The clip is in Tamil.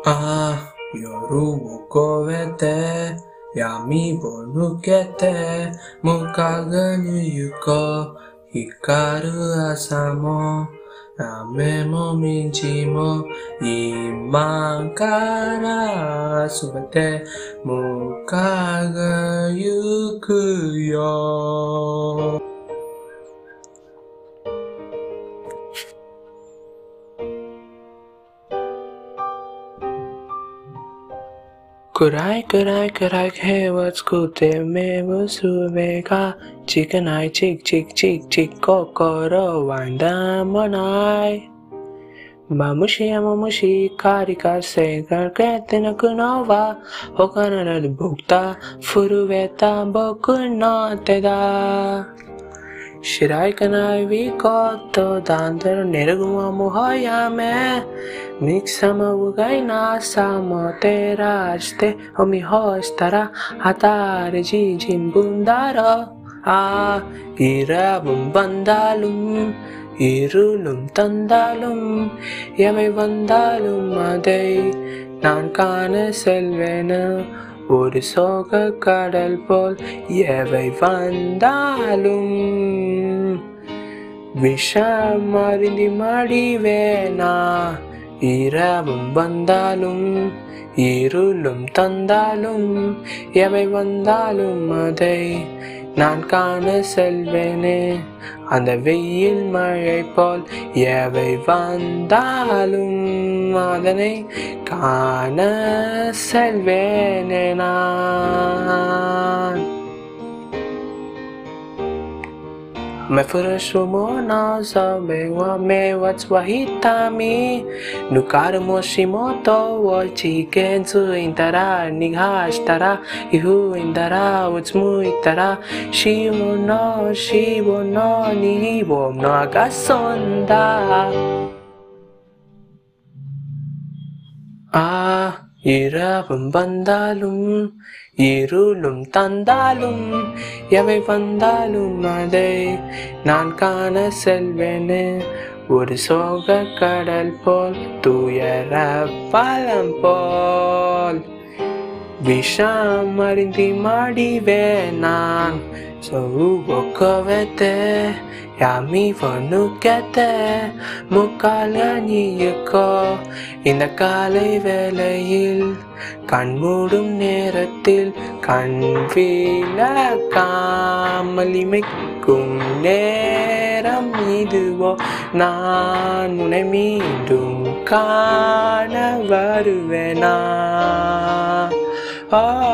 Ah, yoru kovete, yami bonukete, mukaga yuko, hikaru asamo, ame mo minchi mo, imankara subete, mukaga yukuyo. Kurai kurai kurai hewa skute mewa suvega chicken eye chick chick chick chick kokoro wanda monai mamushi karika segar ketina kunova hokana bukta furuveta bokuna teda Shirai kanai vi koto dandar nerguma muhoyame Mixama ugai nasa motera aste omi hostara hatare jijim bundara irabum bandalum irulum tandalum yamai vandalum adai நான் காண செல்வேன ஒரு சோக கடல் போல் எவை வந்தாலும் விஷம் அறிந்தி மடிவேனா இரவும் வந்தாலும் இருளும் தந்தாலும் எவை வந்தாலும் அதை நான் காண செல்வேனே அந்த வெயில் மழை போல் எவை வந்தாலும் அதனை காண செல்வேனே நான் Mefurashumo na sabewa me watswahitami Nukara moshimoto wo chikenzu intara nighashtara Ihu indara utsmu itara Shivo no nihivo no agasonda இரவும் வந்தாலும் இருளும் தந்தாலும் எவை வந்தாலும் அதை நான் காண செல்வேனே ஒரு சோக கடல் போல் துயர பழம் போல் விஷம் அறிந்தி மடிவேன் நான் சொக்கவத்தே யாமி வனுக்கத்தே முக்காலனியுக்கோ இந்த காலை வேளையில் கண்மூடும் நேரத்தில் கண் விளக்காமல் இமைக்கும் நேரம் இதுவோ நான் உன்னை மீண்டும் காண வருவேனா